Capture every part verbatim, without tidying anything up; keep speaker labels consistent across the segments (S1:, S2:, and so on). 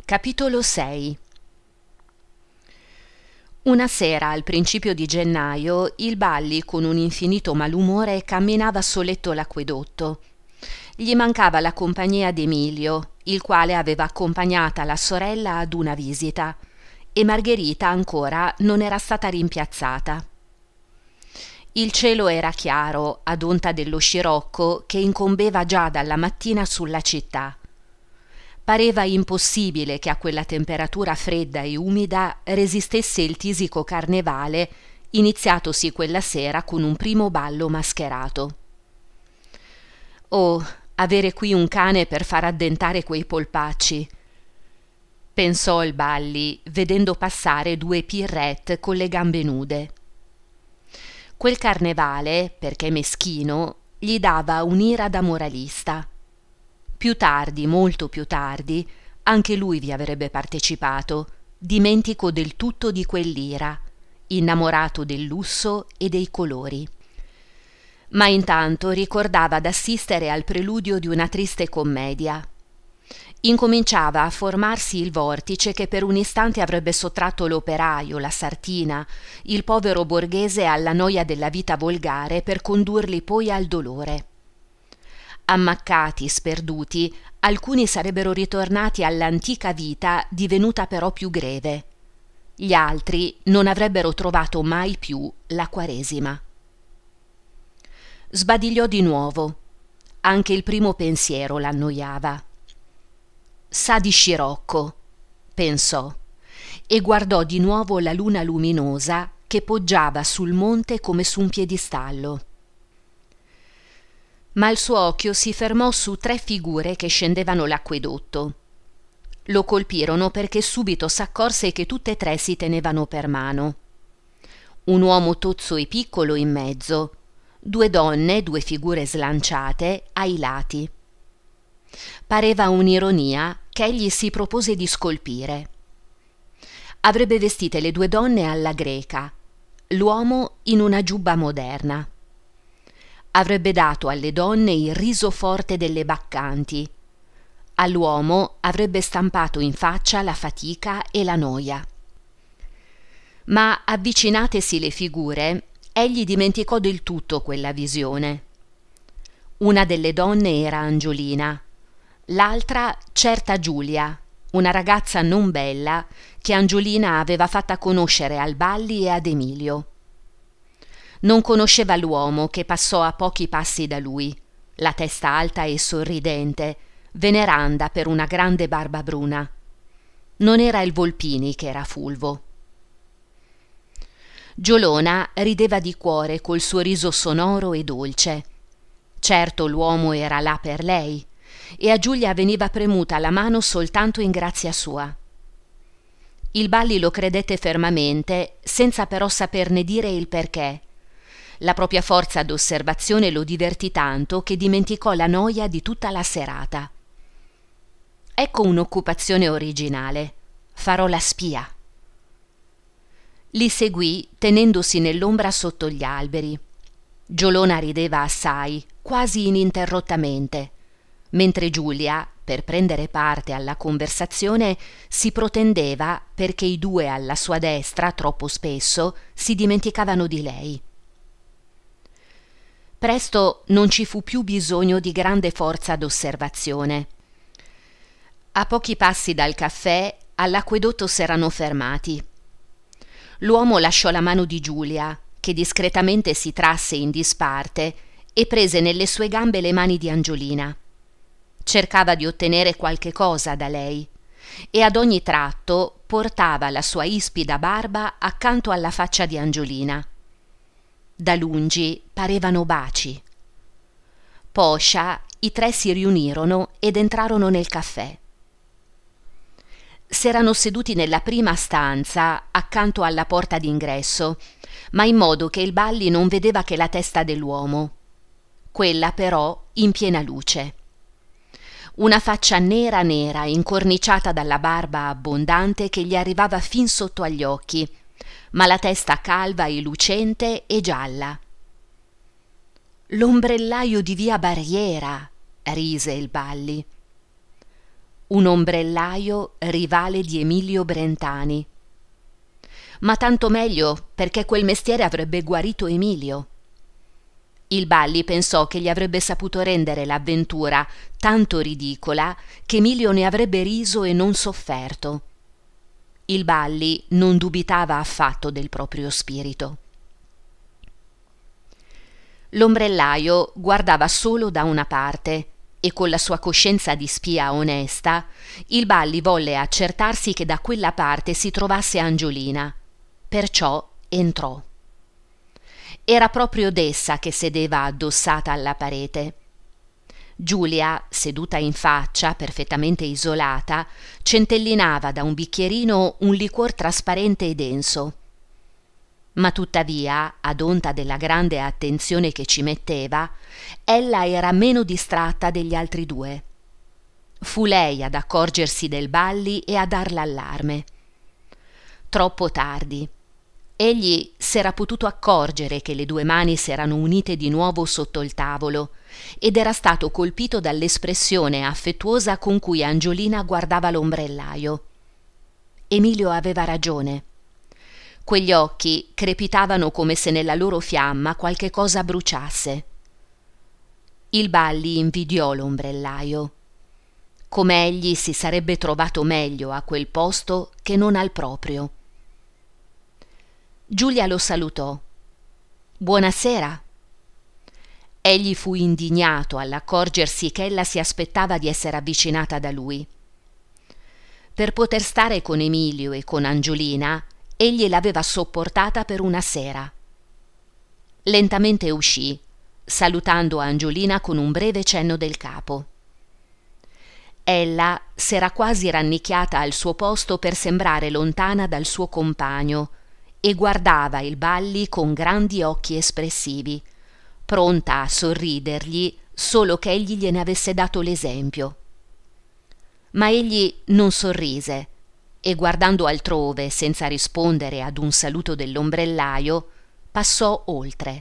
S1: Capitolo sei. Una sera al principio di gennaio il Balli, con un infinito malumore, camminava soletto l'acquedotto. Gli mancava la compagnia d'Emilio, il quale aveva accompagnata la sorella ad una visita, e Margherita ancora non era stata rimpiazzata. Il cielo era chiaro, ad onta dello scirocco che incombeva già dalla mattina sulla città. Pareva impossibile che a quella temperatura fredda e umida resistesse il tisico carnevale iniziatosi quella sera con un primo ballo mascherato. Oh, avere qui un cane per far addentare quei polpacci, pensò il Balli, vedendo passare due Pirret con le gambe nude. Quel carnevale, perché meschino, gli dava un'ira da moralista. Più tardi, molto più tardi, anche lui vi avrebbe partecipato, dimentico del tutto di quell'ira, innamorato del lusso e dei colori. Ma intanto ricordava d'assistere al preludio di una triste commedia. Incominciava a formarsi il vortice che per un istante avrebbe sottratto l'operaio, la sartina, il povero borghese alla noia della vita volgare per condurli poi al dolore. Ammaccati, sperduti, alcuni sarebbero ritornati all'antica vita divenuta però più greve. Gli altri non avrebbero trovato mai più la Quaresima. Sbadigliò di nuovo. Anche il primo pensiero l'annoiava. Sa di scirocco, pensò, e guardò di nuovo la luna luminosa che poggiava sul monte come su un piedistallo. Ma il suo occhio si fermò su tre figure che scendevano l'acquedotto. Lo colpirono perché subito s'accorse che tutte e tre si tenevano per mano. Un uomo tozzo e piccolo in mezzo, due donne, due figure slanciate, ai lati. Pareva un'ironia che egli si propose di scolpire. Avrebbe vestite le due donne alla greca, l'uomo in una giubba moderna. Avrebbe dato alle donne il riso forte delle baccanti. All'uomo avrebbe stampato in faccia la fatica e la noia. Ma avvicinatesi le figure, egli dimenticò del tutto quella visione. Una delle donne era Angiolina, l'altra certa Giulia, una ragazza non bella che Angiolina aveva fatta conoscere al Balli e ad Emilio. Non conosceva l'uomo che passò a pochi passi da lui, la testa alta e sorridente, veneranda per una grande barba bruna. Non era il Volpini che era fulvo. Giolona rideva di cuore col suo riso sonoro e dolce. Certo l'uomo era là per lei, e a Giulia veniva premuta la mano soltanto in grazia sua. Il Balli lo credette fermamente, senza però saperne dire il perché. La propria forza d'osservazione lo divertì tanto che dimenticò la noia di tutta la serata. Ecco un'occupazione originale. Farò la spia. Li seguì tenendosi nell'ombra sotto gli alberi. Giolona rideva assai, quasi ininterrottamente, mentre Giulia, per prendere parte alla conversazione, si protendeva perché i due alla sua destra, troppo spesso, si dimenticavano di lei. Presto non ci fu più bisogno di grande forza d'osservazione. A pochi passi dal caffè, all'acquedotto s'erano fermati. L'uomo lasciò la mano di Giulia, che discretamente si trasse in disparte e prese nelle sue gambe le mani di Angiolina. Cercava di ottenere qualche cosa da lei e ad ogni tratto portava la sua ispida barba accanto alla faccia di Angiolina. Da lungi parevano baci. Poscia i tre si riunirono ed entrarono nel caffè. S'erano seduti nella prima stanza accanto alla porta d'ingresso, ma in modo che il Balli non vedeva che la testa dell'uomo. Quella però in piena luce. Una faccia nera nera incorniciata dalla barba abbondante che gli arrivava fin sotto agli occhi, ma la testa calva e lucente e gialla. «L'ombrellaio di via Barriera», rise il Balli. un ombrellaio rivale di Emilio Brentani. Ma tanto meglio, perché quel mestiere avrebbe guarito Emilio. Il Balli pensò che gli avrebbe saputo rendere l'avventura tanto ridicola che Emilio ne avrebbe riso e non sofferto. Il Balli non dubitava affatto del proprio spirito. L'ombrellaio guardava solo da una parte e con la sua coscienza di spia onesta, il Balli volle accertarsi che da quella parte si trovasse Angiolina. Perciò entrò. Era proprio d'essa che sedeva addossata alla parete. Giulia, seduta in faccia, perfettamente isolata, centellinava da un bicchierino un liquor trasparente e denso. Ma tuttavia, ad onta della grande attenzione che ci metteva, ella era meno distratta degli altri due. Fu lei ad accorgersi del Balli e a dar l'allarme. Troppo tardi. Egli s'era potuto accorgere che le due mani s'erano unite di nuovo sotto il tavolo ed era stato colpito dall'espressione affettuosa con cui Angiolina guardava l'ombrellaio. Emilio aveva ragione. Quegli occhi crepitavano come se nella loro fiamma qualche cosa bruciasse. Il Balli invidiò l'ombrellaio. Come egli si sarebbe trovato meglio a quel posto che non al proprio. Giulia lo salutò. «Buonasera». Egli fu indignato all'accorgersi che ella si aspettava di essere avvicinata da lui. Per poter stare con Emilio e con Angiolina, egli l'aveva sopportata per una sera. Lentamente uscì, salutando Angiolina con un breve cenno del capo. Ella s'era quasi rannicchiata al suo posto per sembrare lontana dal suo compagno e guardava il Balli con grandi occhi espressivi, pronta a sorridergli solo che egli gliene avesse dato l'esempio. Ma egli non sorrise e, guardando altrove senza rispondere ad un saluto dell'ombrellaio, passò oltre.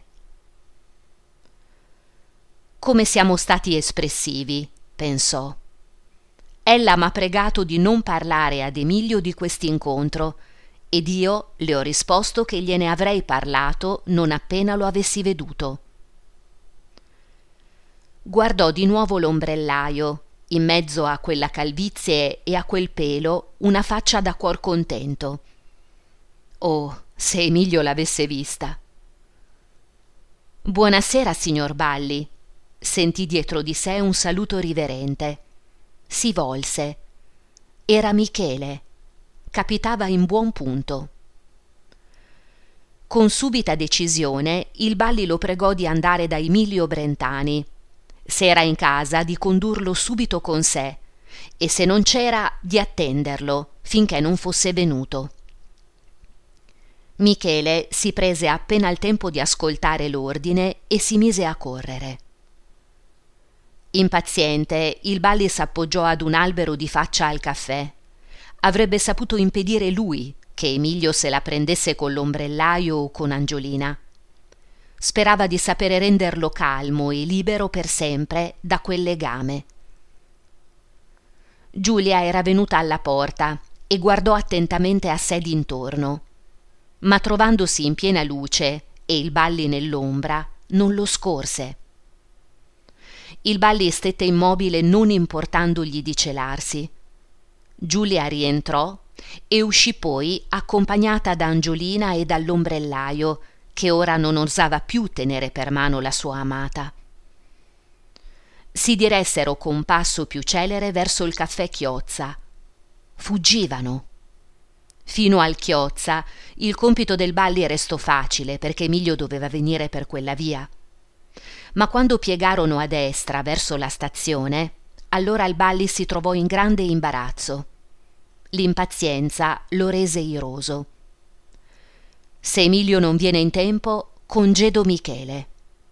S1: «Come siamo stati espressivi», pensò. «Ella m'ha pregato di non parlare ad Emilio di quest'incontro ed io le ho risposto che gliene avrei parlato non appena lo avessi veduto». Guardò di nuovo l'ombrellaio, in mezzo a quella calvizie e a quel pelo una faccia da cuor contento. Oh, se Emilio l'avesse vista! «Buonasera, signor Balli», sentì dietro di sé un saluto riverente. Si volse. Era Michele. Capitava in buon punto. Con subita decisione il Balli lo pregò di andare da Emilio Brentani. Se era in casa, di condurlo subito con sé e se non c'era, di attenderlo finché non fosse venuto. Michele si prese appena il tempo di ascoltare l'ordine e si mise a correre. Impaziente, il Balli s'appoggiò ad un albero di faccia al caffè. Avrebbe saputo impedire lui che Emilio se la prendesse con l'ombrellaio o con Angiolina. Sperava di sapere renderlo calmo e libero per sempre da quel legame. Giulia era venuta alla porta e guardò attentamente a sé d'intorno, ma trovandosi in piena luce e il Balli nell'ombra, non lo scorse. Il Balli stette immobile, non importandogli di celarsi. Giulia rientrò e uscì poi accompagnata da Angiolina e dall'ombrellaio, che ora non osava più tenere per mano la sua amata. Si diressero con passo più celere verso il caffè Chiozza. Fuggivano. Fino al Chiozza il compito del Balli restò facile, perché Emilio doveva venire per quella via. Ma quando piegarono a destra verso la stazione, allora il Balli si trovò in grande imbarazzo. L'impazienza lo rese iroso. Se Emilio non viene in tempo, congedo Michele.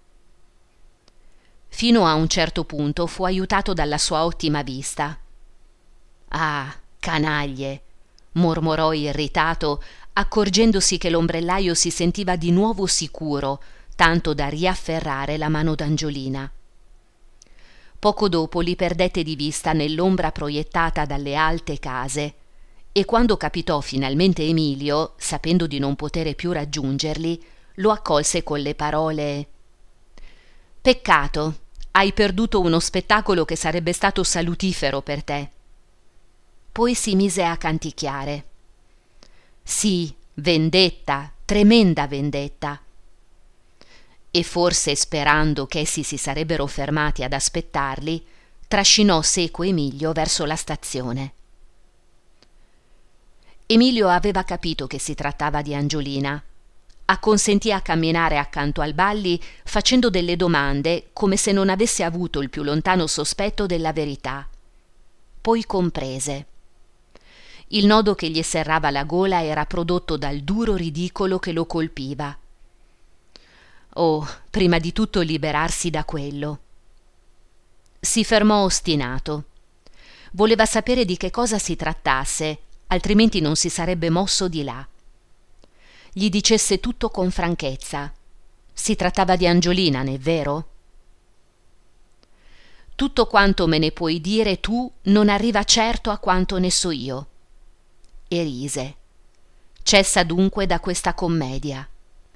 S1: Fino a un certo punto fu aiutato dalla sua ottima vista. «Ah, canaglie!» mormorò irritato, accorgendosi che l'ombrellaio si sentiva di nuovo sicuro, tanto da riafferrare la mano d'Angiolina. Poco dopo li perdette di vista nell'ombra proiettata dalle alte case, e quando capitò finalmente Emilio, sapendo di non potere più raggiungerli, lo accolse con le parole: «Peccato, hai perduto uno spettacolo che sarebbe stato salutifero per te». Poi si mise a canticchiare. Sì, vendetta, tremenda vendetta. E forse sperando che essi si sarebbero fermati ad aspettarli, trascinò seco Emilio verso la stazione. Emilio aveva capito che si trattava di Angiolina. Acconsentì a camminare accanto al Balli facendo delle domande come se non avesse avuto il più lontano sospetto della verità. Poi comprese. Il nodo che gli serrava la gola era prodotto dal duro ridicolo che lo colpiva. Oh, prima di tutto liberarsi da quello. Si fermò ostinato. Voleva sapere di che cosa si trattasse, altrimenti non si sarebbe mosso di là. Gli dicesse tutto con franchezza. Si trattava di Angiolina, n'è vero? Tutto quanto me ne puoi dire tu non arriva certo a quanto ne so io. E rise. Cessa dunque da questa commedia.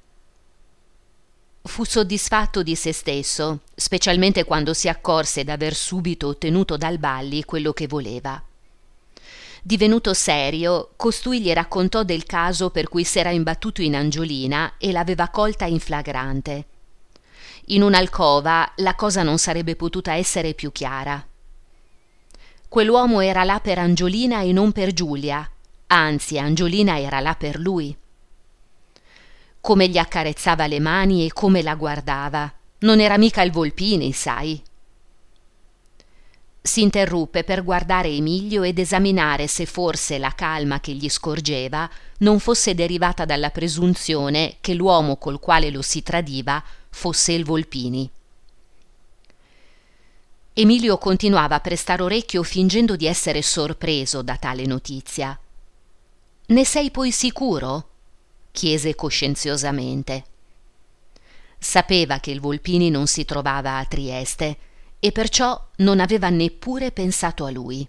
S1: Fu soddisfatto di se stesso, specialmente quando si accorse d'aver subito ottenuto dal Balli quello che voleva. Divenuto serio, costui gli raccontò del caso per cui s'era imbattuto in Angiolina e l'aveva colta in flagrante. In un'alcova la cosa non sarebbe potuta essere più chiara. Quell'uomo era là per Angiolina e non per Giulia, anzi Angiolina era là per lui. Come gli accarezzava le mani e come la guardava. Non era mica il Volpini, sai. Si interruppe per guardare Emilio ed esaminare se forse la calma che gli scorgeva non fosse derivata dalla presunzione che l'uomo col quale lo si tradiva fosse il Volpini. Emilio continuava a prestare orecchio fingendo di essere sorpreso da tale notizia. «Ne sei poi sicuro?» chiese coscienziosamente. Sapeva che il Volpini non si trovava a Trieste e perciò non aveva neppure pensato a lui.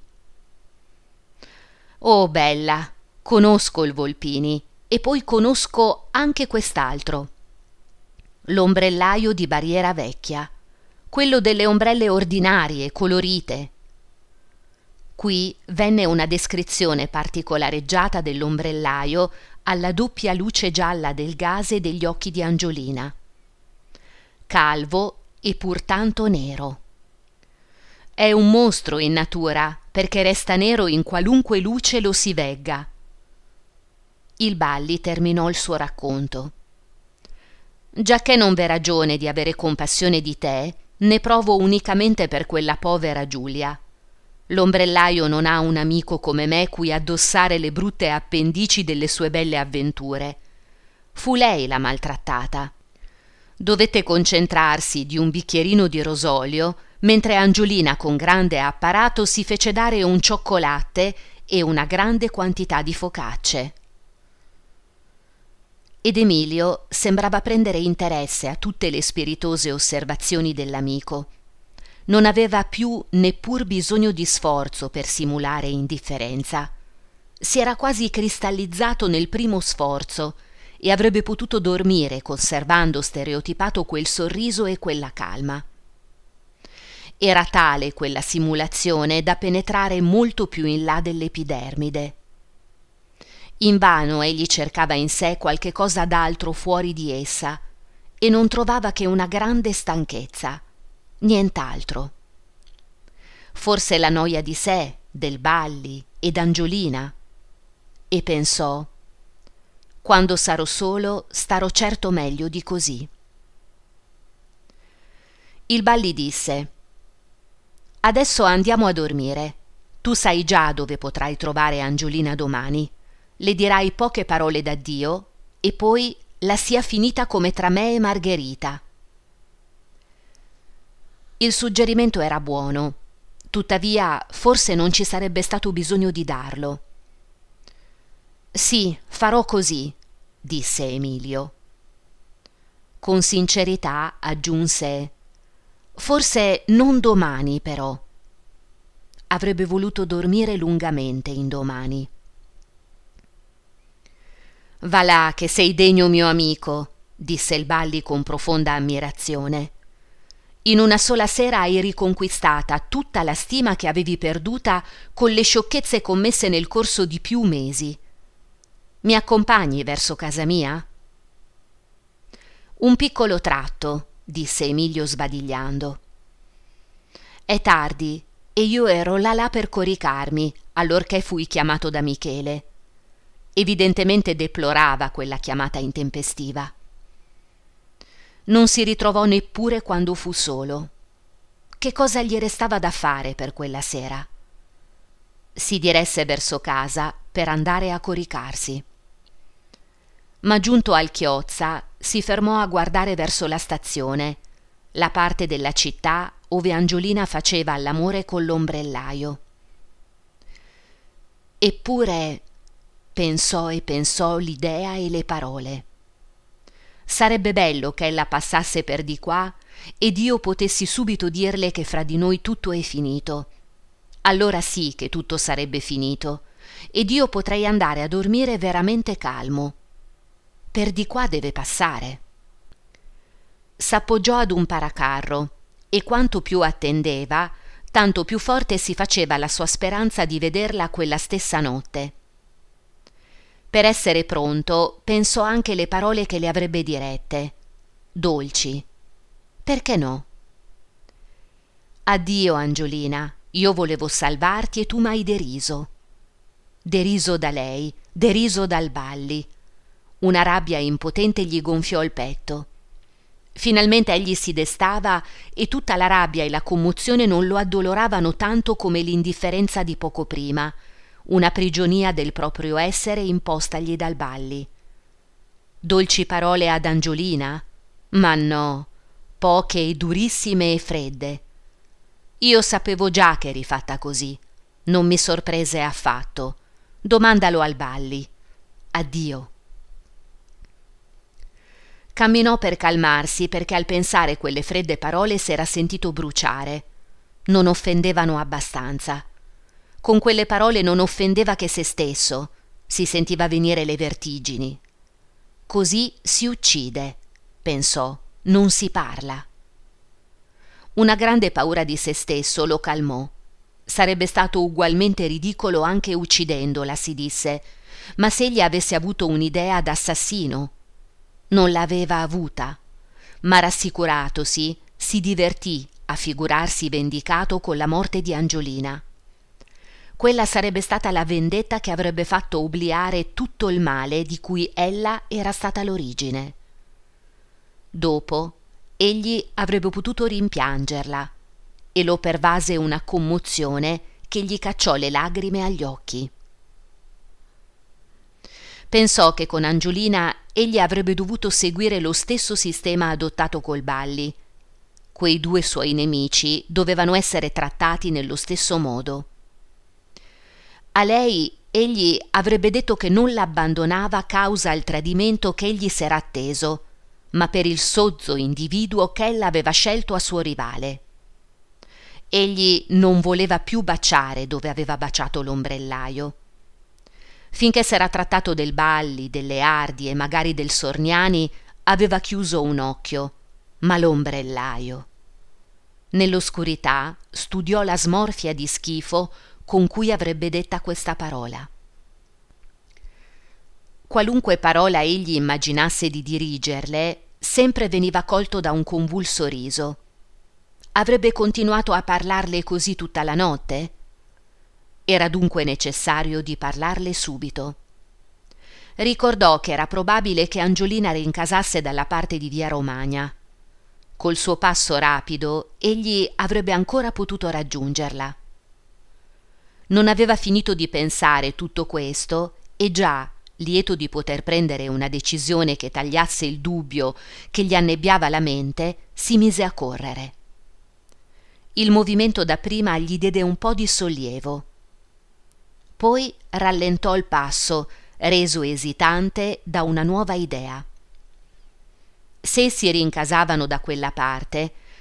S1: «Oh, bella, conosco il Volpini e poi conosco anche quest'altro. L'ombrellaio di Barriera Vecchia, quello delle ombrelle ordinarie, colorite». Qui venne una descrizione particolareggiata dell'ombrellaio alla doppia luce gialla del gas e degli occhi di Angiolina. Calvo e pur tanto nero. È un mostro in natura, perché resta nero in qualunque luce lo si vegga. Il Balli terminò il suo racconto. «Giacché non v'è ragione di avere compassione di te, ne provo unicamente per quella povera Giulia. L'ombrellaio non ha un amico come me cui addossare le brutte appendici delle sue belle avventure. Fu lei la maltrattata. Dovette concentrarsi di un bicchierino di rosolio, mentre Angiolina con grande apparato si fece dare un cioccolatte e una grande quantità di focacce». Ed Emilio sembrava prendere interesse a tutte le spiritose osservazioni dell'amico. Non aveva più neppur bisogno di sforzo per simulare indifferenza. Si era quasi cristallizzato nel primo sforzo e avrebbe potuto dormire conservando stereotipato quel sorriso e quella calma. Era tale quella simulazione da penetrare molto più in là dell'epidermide. Invano egli cercava in sé qualche cosa d'altro fuori di essa e non trovava che una grande stanchezza. Nient'altro. Forse la noia di sé, del Balli e d'Angiolina. E pensò: quando sarò solo starò certo meglio di così. Il Balli disse: «Adesso andiamo a dormire. Tu sai già dove potrai trovare Angiolina domani. Le dirai poche parole d'addio e poi la sia finita come tra me e Margherita». Il suggerimento era buono, tuttavia forse non ci sarebbe stato bisogno di darlo. «Sì, farò così», disse Emilio. Con sincerità aggiunse: Forse non domani, però. Avrebbe voluto dormire lungamente in domani. Va là, che sei degno mio amico, disse il Balli con profonda ammirazione. In una sola sera hai riconquistata tutta la stima che avevi perduta con le sciocchezze commesse nel corso di più mesi. Mi accompagni verso casa mia? Un piccolo tratto, disse Emilio sbadigliando. È tardi e io ero là là per coricarmi allorché fui chiamato da Michele. Evidentemente deplorava quella chiamata intempestiva. Non si ritrovò neppure quando fu solo. Che cosa gli restava da fare per quella sera? Si diresse verso casa per andare a coricarsi. Ma giunto al Chiozza si fermò a guardare verso la stazione, la parte della città ove Angiolina faceva all'amore con l'ombrellaio. Eppure pensò e pensò l'idea e le parole. Sarebbe bello che ella passasse per di qua ed io potessi subito dirle che fra di noi tutto è finito. Allora sì che tutto sarebbe finito ed io potrei andare a dormire veramente calmo. Per di qua deve passare. S'appoggiò ad un paracarro e quanto più attendeva, tanto più forte si faceva la sua speranza di vederla quella stessa notte. Per essere pronto pensò anche le parole che le avrebbe dirette, dolci. Perché no? Addio, Angiolina, io volevo salvarti e tu m'hai deriso. Deriso da lei, deriso dal Balli. Una rabbia impotente gli gonfiò il petto. Finalmente egli si destava e tutta la rabbia e la commozione non lo addoloravano tanto come l'indifferenza di poco prima, una prigionia del proprio essere impostagli dal Balli. Dolci parole ad Angiolina? Ma no, poche e durissime e fredde. Io sapevo già che eri fatta così, non mi sorprese affatto. Domandalo al Balli. Addio. Camminò per calmarsi perché al pensare quelle fredde parole s'era sentito bruciare. Non offendevano abbastanza. Con quelle parole non offendeva che se stesso, si sentiva venire le vertigini. Così si uccide, pensò, non si parla. Una grande paura di se stesso lo calmò. Sarebbe stato ugualmente ridicolo anche uccidendola, si disse, ma se egli avesse avuto un'idea d'assassino. Non l'aveva avuta, ma rassicuratosi si divertì a figurarsi vendicato con la morte di Angiolina. Quella sarebbe stata la vendetta che avrebbe fatto obliare tutto il male di cui ella era stata l'origine. Dopo, egli avrebbe potuto rimpiangerla e lo pervase una commozione che gli cacciò le lagrime agli occhi. Pensò che con Angiolina egli avrebbe dovuto seguire lo stesso sistema adottato col Balli. Quei due suoi nemici dovevano essere trattati nello stesso modo. A lei egli avrebbe detto che non l'abbandonava causa il tradimento che egli s'era atteso, ma per il sozzo individuo che ella aveva scelto a suo rivale. Egli non voleva più baciare dove aveva baciato l'ombrellaio. Finché s'era trattato del Balli, delle Ardi e magari del Sorniani, aveva chiuso un occhio, ma l'ombrellaio. Nell'oscurità studiò la smorfia di schifo con cui avrebbe detta questa parola. Qualunque parola egli immaginasse di dirigerle, sempre veniva colto da un convulso riso. Avrebbe continuato a parlarle così tutta la notte? Era dunque necessario di parlarle subito. Ricordò che era probabile che Angiolina rincasasse dalla parte di via Romagna. Col suo passo rapido egli avrebbe ancora potuto raggiungerla. Non aveva finito di pensare tutto questo e già, lieto di poter prendere una decisione che tagliasse il dubbio che gli annebbiava la mente, si mise a correre. Il movimento dapprima gli diede un po' di sollievo. Poi rallentò il passo, reso esitante da una nuova idea. Se si rincasavano da quella parte,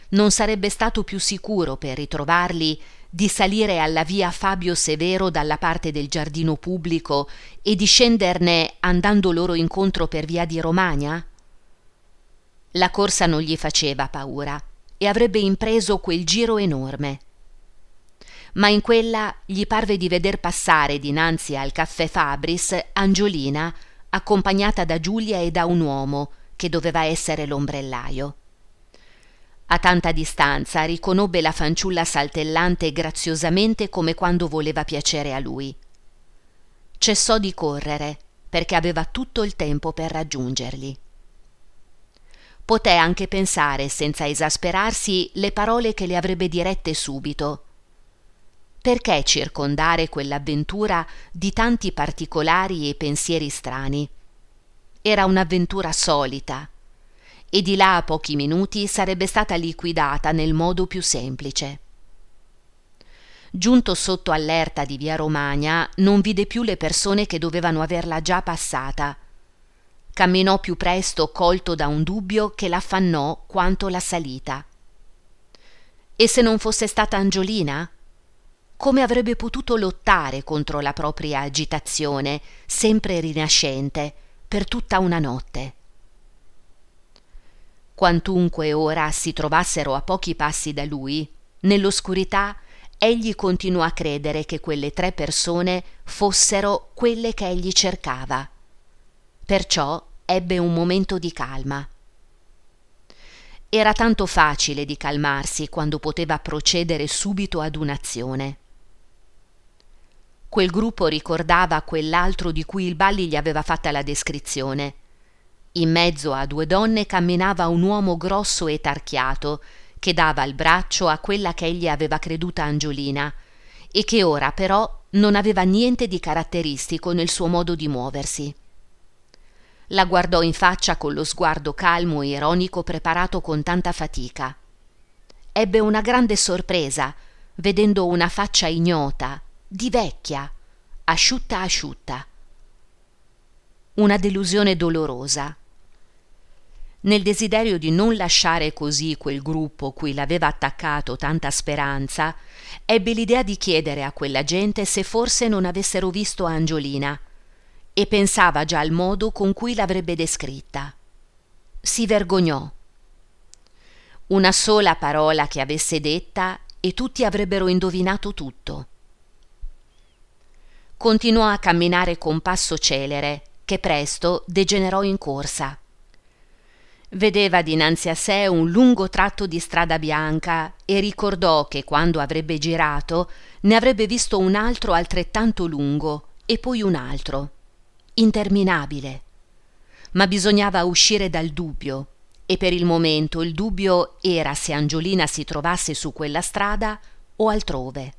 S1: non sarebbe stato più sicuro per ritrovarli di salire alla via Fabio Severo dalla parte del giardino pubblico e di scenderne andando loro incontro per via di Romagna? La corsa non gli faceva paura e avrebbe impreso quel giro enorme. Ma in quella gli parve di veder passare dinanzi al caffè Fabris Angiolina, accompagnata da Giulia e da un uomo che doveva essere l'ombrellaio. A tanta distanza riconobbe la fanciulla saltellante graziosamente come quando voleva piacere a lui. Cessò di correre perché aveva tutto il tempo per raggiungerli. Poté anche pensare senza esasperarsi le parole che le avrebbe dirette subito. Perché circondare quell'avventura di tanti particolari e pensieri strani? Era un'avventura solita, e di là a pochi minuti sarebbe stata liquidata nel modo più semplice. Giunto sotto all'erta di via Romagna, non vide più le persone che dovevano averla già passata. Camminò più presto, colto da un dubbio che l'affannò quanto la salita. E se non fosse stata Angiolina? Come avrebbe potuto lottare contro la propria agitazione, sempre rinascente, per tutta una notte? Quantunque ora si trovassero a pochi passi da lui, nell'oscurità egli continuò a credere che quelle tre persone fossero quelle che egli cercava. Perciò ebbe un momento di calma. Era tanto facile di calmarsi quando poteva procedere subito ad un'azione. Quel gruppo ricordava quell'altro di cui il Balli gli aveva fatta la descrizione. In mezzo a due donne camminava un uomo grosso e tarchiato che dava il braccio a quella che egli aveva creduta Angiolina e che ora però non aveva niente di caratteristico nel suo modo di muoversi. La guardò in faccia con lo sguardo calmo e ironico preparato con tanta fatica. Ebbe una grande sorpresa vedendo una faccia ignota, di vecchia, asciutta asciutta. Una delusione dolorosa. Nel desiderio di non lasciare così quel gruppo cui l'aveva attaccato tanta speranza, ebbe l'idea di chiedere a quella gente se forse non avessero visto Angiolina, e pensava già al modo con cui l'avrebbe descritta. Si vergognò. Una sola parola che avesse detta e tutti avrebbero indovinato tutto. Continuò a camminare con passo celere, che presto degenerò in corsa. Vedeva dinanzi a sé un lungo tratto di strada bianca e ricordò che quando avrebbe girato ne avrebbe visto un altro altrettanto lungo e poi un altro, interminabile. Ma bisognava uscire dal dubbio, e per il momento il dubbio era se Angiolina si trovasse su quella strada o altrove.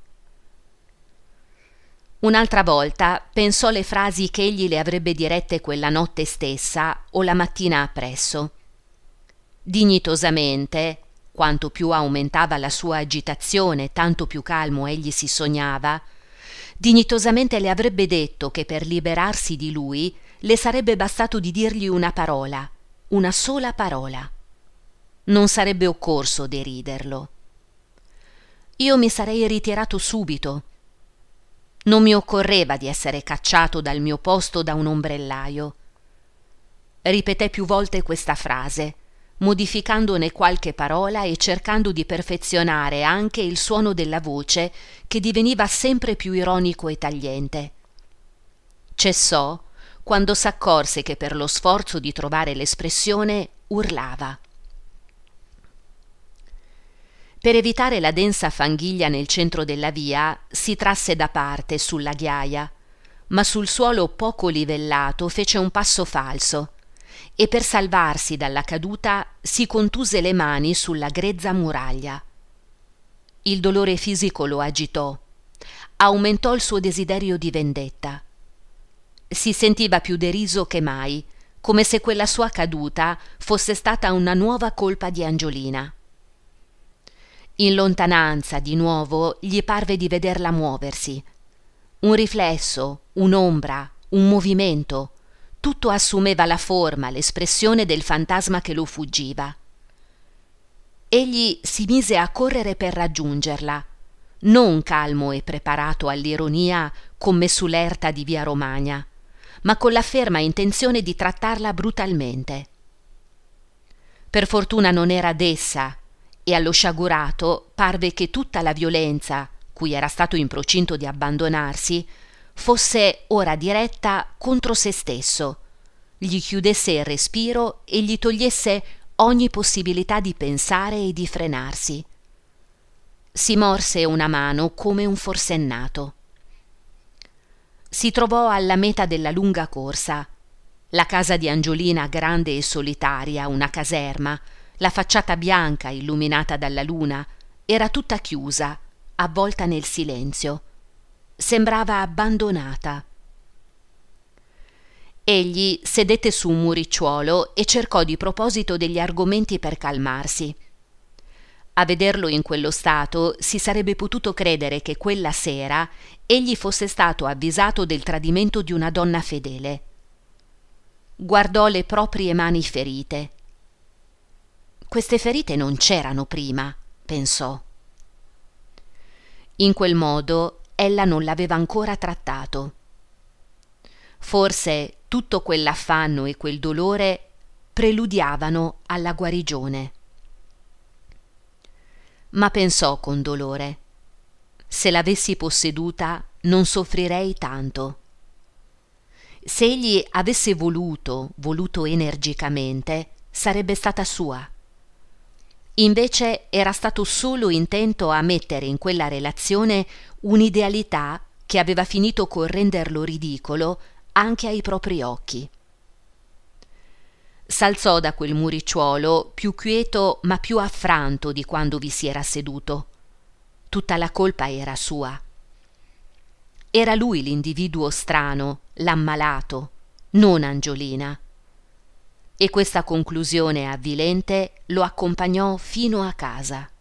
S1: Un'altra volta pensò le frasi che egli le avrebbe dirette quella notte stessa o la mattina appresso. Dignitosamente, quanto più aumentava la sua agitazione, tanto più calmo egli si sognava, dignitosamente le avrebbe detto che per liberarsi di lui le sarebbe bastato di dirgli una parola, una sola parola. Non sarebbe occorso deriderlo. Io mi sarei ritirato subito. Non mi occorreva di essere cacciato dal mio posto da un ombrellaio. Ripeté più volte questa frase, modificandone qualche parola e cercando di perfezionare anche il suono della voce che diveniva sempre più ironico e tagliente. Cessò quando s'accorse che per lo sforzo di trovare l'espressione urlava. Per evitare la densa fanghiglia nel centro della via si trasse da parte sulla ghiaia, ma sul suolo poco livellato fece un passo falso e per salvarsi dalla caduta si contuse le mani sulla grezza muraglia. Il dolore fisico lo agitò, aumentò il suo desiderio di vendetta. Si sentiva più deriso che mai, come se quella sua caduta fosse stata una nuova colpa di Angiolina. In lontananza, di nuovo, gli parve di vederla muoversi. Un riflesso, un'ombra, un movimento, tutto assumeva la forma, l'espressione del fantasma che lo fuggiva. Egli si mise a correre per raggiungerla, non calmo e preparato all'ironia come sull'erta di via Romagna, ma con la ferma intenzione di trattarla brutalmente. Per fortuna non era d'essa, e allo sciagurato parve che tutta la violenza, cui era stato in procinto di abbandonarsi, fosse ora diretta contro se stesso, gli chiudesse il respiro e gli togliesse ogni possibilità di pensare e di frenarsi. Si morse una mano come un forsennato. Si trovò alla meta della lunga corsa. La casa di Angiolina, grande e solitaria, una caserma, la facciata bianca illuminata dalla luna, era tutta chiusa, avvolta nel silenzio. Sembrava abbandonata. Egli sedette su un muricciuolo e cercò di proposito degli argomenti per calmarsi. A vederlo in quello stato si sarebbe potuto credere che quella sera egli fosse stato avvisato del tradimento di una donna fedele. Guardò le proprie mani ferite. Queste ferite non c'erano prima, pensò. In quel modo ella non l'aveva ancora trattato. Forse tutto quell'affanno e quel dolore preludiavano alla guarigione. Ma pensò con dolore: se l'avessi posseduta non soffrirei tanto. Se egli avesse voluto, voluto energicamente, sarebbe stata sua. Invece era stato solo intento a mettere in quella relazione un'idealità che aveva finito col renderlo ridicolo anche ai propri occhi. S'alzò da quel muricciuolo più quieto ma più affranto di quando vi si era seduto. Tutta la colpa era sua. Era lui l'individuo strano, l'ammalato, non Angiolina. E questa conclusione avvilente lo accompagnò fino a casa.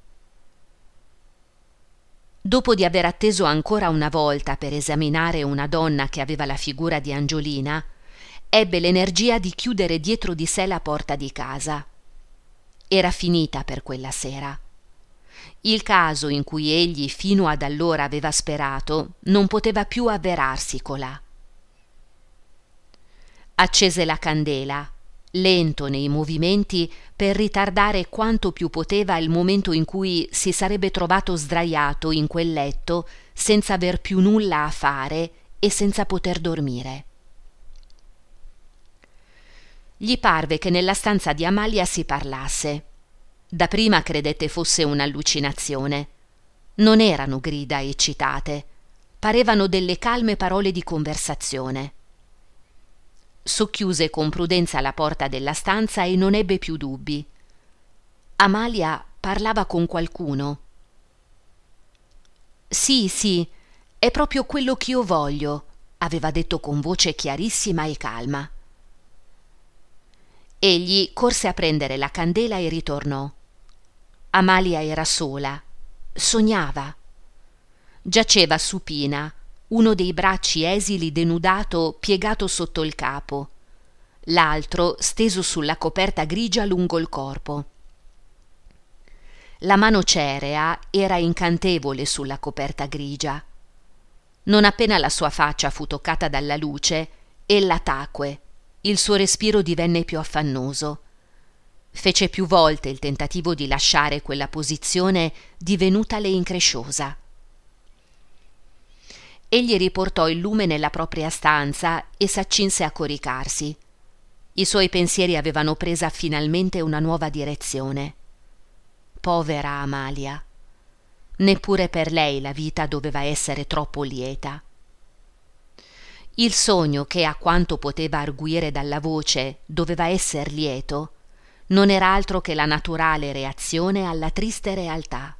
S1: Dopo di aver atteso ancora una volta per esaminare una donna che aveva la figura di Angiolina, ebbe l'energia di chiudere dietro di sé la porta di casa. Era finita per quella sera. Il caso in cui egli fino ad allora aveva sperato non poteva più avverarsi colà. Accese la candela, lento nei movimenti per ritardare quanto più poteva il momento in cui si sarebbe trovato sdraiato in quel letto senza aver più nulla a fare e senza poter dormire. Gli parve che nella stanza di Amalia si parlasse. Dapprima credette fosse un'allucinazione. Non erano grida eccitate, parevano delle calme parole di conversazione. Socchiuse con prudenza la porta della stanza e non ebbe più dubbi. Amalia parlava con qualcuno. «Sì, sì, è proprio quello ch'io voglio», aveva detto con voce chiarissima e calma. Egli corse a prendere la candela e ritornò. Amalia era sola, sognava. Giaceva supina, uno dei bracci esili denudato piegato sotto il capo, l'altro steso sulla coperta grigia lungo il corpo. La mano cerea era incantevole sulla coperta grigia. Non appena la sua faccia fu toccata dalla luce, ella tacque, il suo respiro divenne più affannoso. Fece più volte il tentativo di lasciare quella posizione divenutale incresciosa. Egli riportò il lume nella propria stanza e s'accinse a coricarsi. I suoi pensieri avevano presa finalmente una nuova direzione. Povera Amalia. Neppure per lei la vita doveva essere troppo lieta. Il sogno che, a quanto poteva arguire dalla voce, doveva esser lieto, non era altro che la naturale reazione alla triste realtà.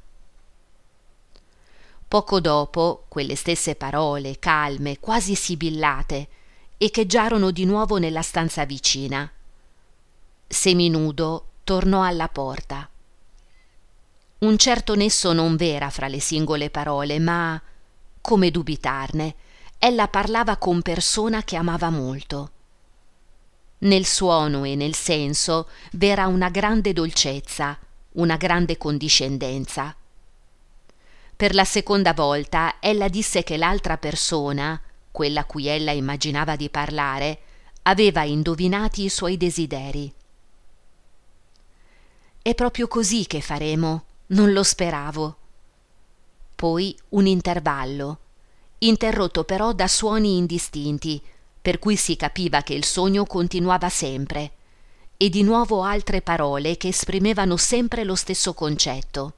S1: Poco dopo, quelle stesse parole, calme, quasi sibillate, echeggiarono di nuovo nella stanza vicina. Seminudo tornò alla porta. Un certo nesso non v'era fra le singole parole, ma, come dubitarne, ella parlava con persona che amava molto. Nel suono e nel senso v'era una grande dolcezza, una grande condiscendenza. Per la seconda volta ella disse che l'altra persona, quella a cui ella immaginava di parlare, aveva indovinati i suoi desideri. «È proprio così che faremo, non lo speravo». Poi un intervallo, interrotto però da suoni indistinti, per cui si capiva che il sogno continuava sempre, e di nuovo altre parole che esprimevano sempre lo stesso concetto.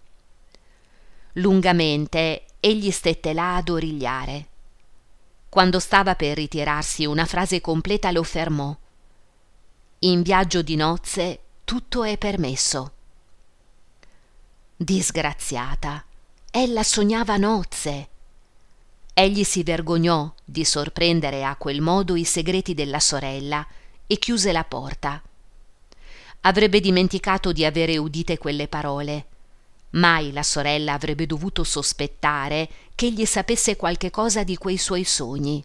S1: Lungamente egli stette là ad origliare. Quando stava per ritirarsi, una frase completa lo fermò. «In viaggio di nozze tutto è permesso». Disgraziata, ella sognava nozze. Egli si vergognò di sorprendere a quel modo i segreti della sorella e chiuse la porta. Avrebbe dimenticato di avere udite quelle parole. Mai la sorella avrebbe dovuto sospettare che egli sapesse qualche cosa di quei suoi sogni.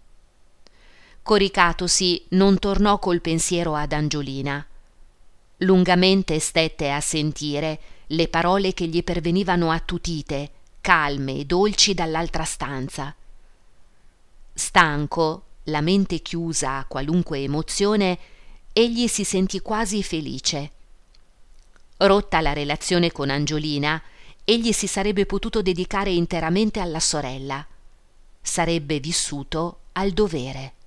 S1: Coricatosi, non tornò col pensiero ad Angiolina. Lungamente stette a sentire le parole che gli pervenivano attutite, calme e dolci dall'altra stanza. Stanco, la mente chiusa a qualunque emozione, egli si sentì quasi felice. Rotta la relazione con Angiolina, egli si sarebbe potuto dedicare interamente alla sorella. Sarebbe vissuto al dovere.